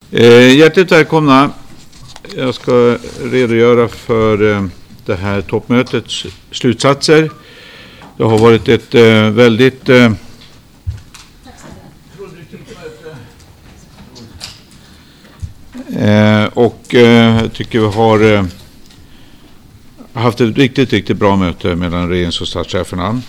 Hjärtligt välkomna. Jag ska redogöra för det här toppmötets slutsatser. Det har varit ett väldigt och jag tycker vi har haft ett riktigt bra möte mellan regerings- och statscheferna.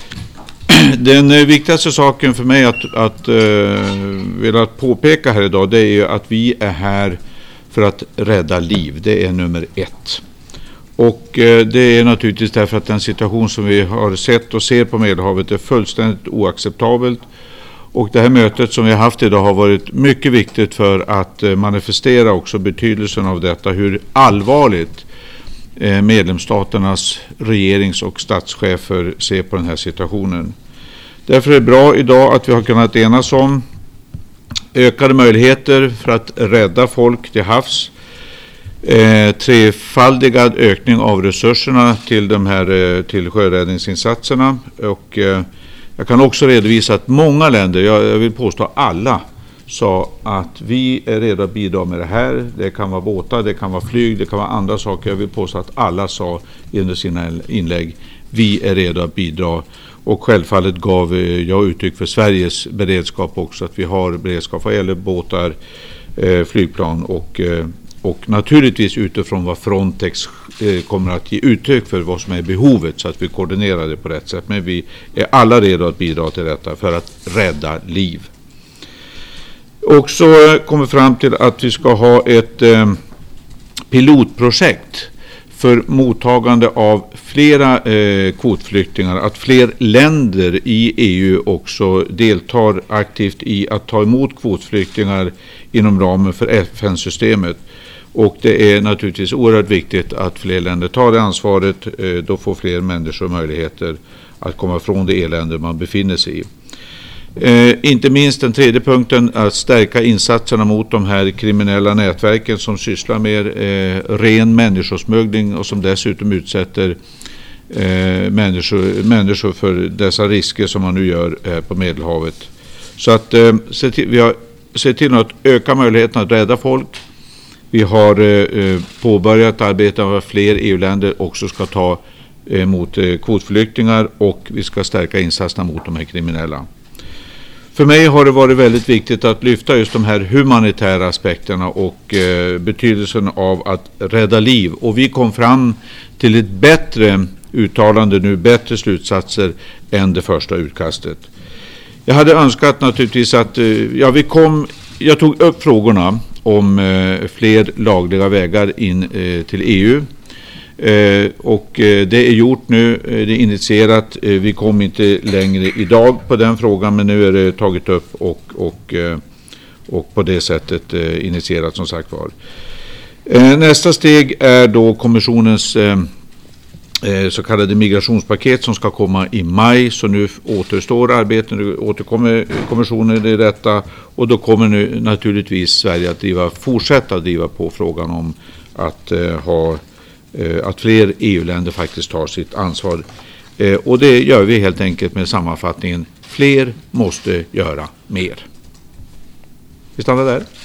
Den viktigaste saken för mig att vilja påpeka här idag, det är ju att vi är här för att rädda liv. Det är nummer 1. Och det är naturligtvis därför att den situation som vi har sett och ser på Medelhavet är fullständigt oacceptabelt. Och det här mötet som vi har haft idag har varit mycket viktigt för att manifestera också betydelsen av detta, hur allvarligt medlemsstaternas regerings- och statschefer ser på den här situationen. Därför är det bra idag att vi har kunnat enas om ökade möjligheter för att rädda folk till havs, trefaldigad ökning av resurserna till sjöräddningsinsatserna, och jag kan också redovisa att många länder, jag vill påstå alla, sa att vi är redo att bidra med det här. Det kan vara båtar, det kan vara flyg, det kan vara andra saker. Jag vill påstå att alla sa under sina inlägg, vi är redo att bidra. Och självfallet gav jag uttryck för Sveriges beredskap också, att vi har beredskap vad gäller båtar, flygplan och naturligtvis utifrån vad Frontex kommer att ge uttryck för vad som är behovet, så att vi koordinerar det på rätt sätt. Men vi är alla redo att bidra till detta för att rädda liv. Och så kommer fram till att vi ska ha ett pilotprojekt för mottagande av flera kvotflyktingar, att fler länder i EU också deltar aktivt i att ta emot kvotflyktingar inom ramen för FN-systemet. Och det är naturligtvis oerhört viktigt att fler länder tar det ansvaret. Då får fler människor möjligheter att komma från det elände man befinner sig i. Inte minst den tredje punkten, att stärka insatserna mot de här kriminella nätverken som sysslar med ren människosmuggling och som dessutom utsätter människor för dessa risker som man nu gör på Medelhavet. Så att vi har sett till att öka möjligheten att rädda folk. Vi har påbörjat arbeta med att fler EU-länder också ska ta emot kvotflyktingar, och vi ska stärka insatserna mot de här kriminella. För mig har det varit väldigt viktigt att lyfta just de här humanitära aspekterna och betydelsen av att rädda liv. Och vi kom fram till ett bättre uttalande nu, bättre slutsatser än det första utkastet. Jag hade önskat naturligtvis att jag tog upp frågorna om fler lagliga vägar in till EU. Och det är gjort nu, det är initierat. Vi kom inte längre idag på den frågan, men nu är det tagit upp och på det sättet initierat som sagt var. Nästa steg är då kommissionens så kallade migrationspaket som ska komma i maj. Så nu återstår arbetet, nu återkommer kommissionen i detta, och då kommer nu naturligtvis Sverige att fortsätta driva på frågan om att fler EU-länder faktiskt tar sitt ansvar. Och det gör vi helt enkelt med sammanfattningen: fler måste göra mer. Vi stannar där.